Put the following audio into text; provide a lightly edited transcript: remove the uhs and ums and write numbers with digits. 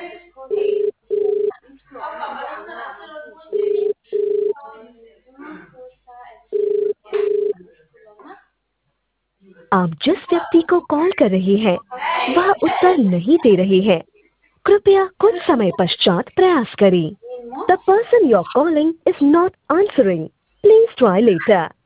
आप जिस व्यक्ति को कॉल कर रहे हैं वह उत्तर नहीं दे रहे हैं। कृपया कुछ समय पश्चात प्रयास करें। The person you're calling is not answering. Please try later.